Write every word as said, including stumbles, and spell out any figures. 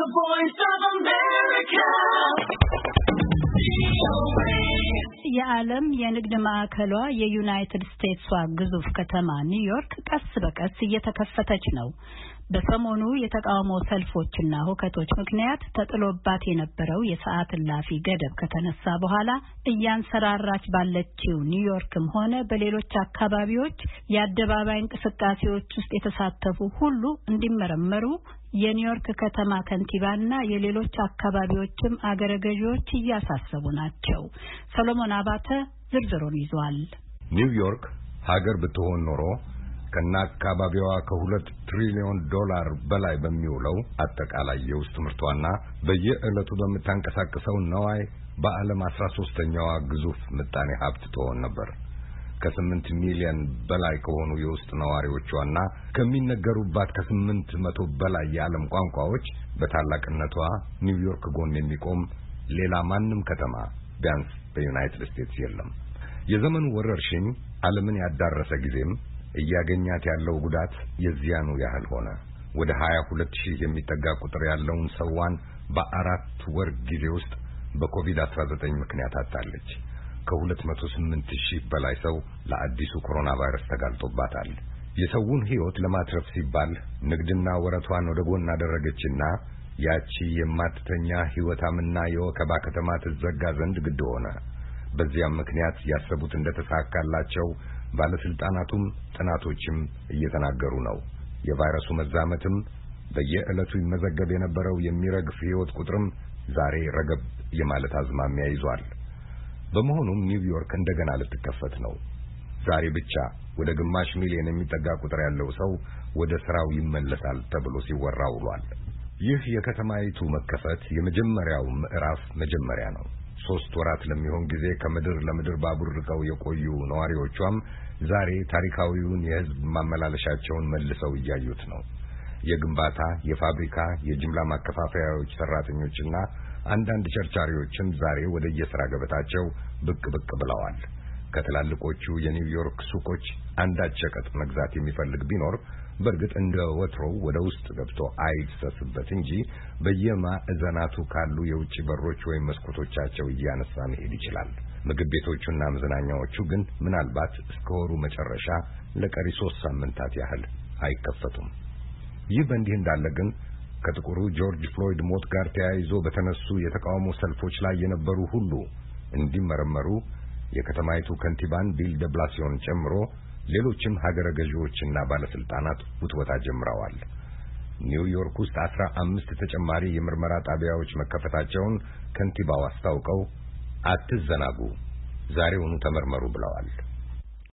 voice of America. የዓለም የንግድ ማዕከሏ የዩናይትድ ስቴትስዋ ግዙፍ ከተማ ኒውዮርክ ቀስ በቀስ እየተከፈተች ነው። በሰሞኑ የተቃውሞ ሰልፎችና ሁከቶች ምክንያት ተጥሎባት የነበረው የሰዓት እላፊ ገደብ ከተነሳ በኋላ እያንሰራራች ባለችው ኒውዮርክም ሆነ በሌሎች አካባቢዎች የአደባባይ እንቅስቃሴዎች ውስጥ የተሳተፉ ሁሉ እንዲመረመሩ የኒውዮርክ ከተማ ከንቲባና የሌሎች አካባቢዎችም አገረ ገዢዎች እያሳሰቡ ናቸው። ሰሎሞን አባተ ዝርዝሩን ይዟል። ኒውዮርክ ሀገር ብትሆን ኖሮ ከናካባቢዋ ከሁለት ትሪሊዮን ዶላር በላይ በሚውለው አጠቃላይ የውስጥ ምርቷና በየዕለቱ በምታንቀሳቅሰው ነዋይ በዓለም አስራ ሶስተኛዋ ግዙፍ ምጣኔ ሀብት ትሆን ነበር። ከስምንት ሚሊዮን በላይ ከሆኑ የውስጥ ነዋሪዎቿና ከሚነገሩባት ከስምንት መቶ በላይ የዓለም ቋንቋዎች በታላቅነቷ ኒውዮርክ ጎን የሚቆም ሌላ ማንም ከተማ ቢያንስ በዩናይትድ ስቴትስ የለም። የዘመኑ ወረርሽኝ ዓለምን ያዳረሰ ጊዜም እያገኛት ያለው ጉዳት የዚያኑ ያህል ሆነ። ወደ ሀያ ሁለት ሺህ የሚጠጋ ቁጥር ያለውን ሰዋን በአራት ወር ጊዜ ውስጥ በኮቪድ አስራ ዘጠኝ ምክንያት አጣለች። ከሁለት መቶ ስምንት ሺህ በላይ ሰው ለአዲሱ ኮሮና ቫይረስ ተጋልጦባታል። የሰውን ሕይወት ለማትረፍ ሲባል ንግድና ወረቷን ወደ ጎን አደረገችና ያቺ የማትተኛ ሕይወታምና የወከባ ከተማ ትዘጋ ዘንድ ግድ ሆነ። በዚያም ምክንያት ያሰቡት እንደተሳካላቸው ባለስልጣናቱም ጥናቶችም እየተናገሩ ነው። የቫይረሱ መዛመትም በየዕለቱ ይመዘገብ የነበረው የሚረግፍ ሕይወት ቁጥርም ዛሬ ረገብ የማለት አዝማሚያ ይዟል። በመሆኑም ኒውዮርክ እንደገና ልትከፈት ነው። ዛሬ ብቻ ወደ ግማሽ ሚሊዮን የሚጠጋ ቁጥር ያለው ሰው ወደ ስራው ይመለሳል ተብሎ ሲወራ ውሏል። ይህ የከተማይቱ መከፈት የመጀመሪያው ምዕራፍ መጀመሪያ ነው። ሶስት ወራት ለሚሆን ጊዜ ከምድር ለምድር ባቡር ርቀው የቆዩ ነዋሪዎቿም ዛሬ ታሪካዊውን የህዝብ ማመላለሻቸውን መልሰው እያዩት ነው። የግንባታ፣ የፋብሪካ፣ የጅምላ ማከፋፈያዎች ሰራተኞችና አንዳንድ ቸርቻሪዎችም ዛሬ ወደ የሥራ ገበታቸው ብቅ ብቅ ብለዋል። ከትላልቆቹ የኒውዮርክ ሱቆች አንዳች ሸቀጥ መግዛት የሚፈልግ ቢኖር በእርግጥ እንደ ወትሮው ወደ ውስጥ ገብቶ አይፍሰስበት እንጂ በየማዕዘናቱ ካሉ የውጭ በሮች ወይም መስኮቶቻቸው እያነሳ መሄድ ይችላል። ምግብ ቤቶቹና መዝናኛዎቹ ግን ምናልባት እስከ ወሩ መጨረሻ ለቀሪ ሶስት ሳምንታት ያህል አይከፈቱም። ይህ በእንዲህ እንዳለ ግን ከጥቁሩ ጆርጅ ፍሎይድ ሞት ጋር ተያይዞ በተነሱ የተቃውሞ ሰልፎች ላይ የነበሩ ሁሉ እንዲመረመሩ የከተማይቱ ከንቲባን ቢል ደ ብላሲዮን ጨምሮ ሌሎችም ሀገረ ገዢዎችና ባለስልጣናት ውትወታ ጀምረዋል። ኒውዮርክ ውስጥ አስራ አምስት ተጨማሪ የምርመራ ጣቢያዎች መከፈታቸውን ከንቲባው አስታውቀው አትዘናጉ፣ ዛሬውኑ ተመርመሩ ብለዋል።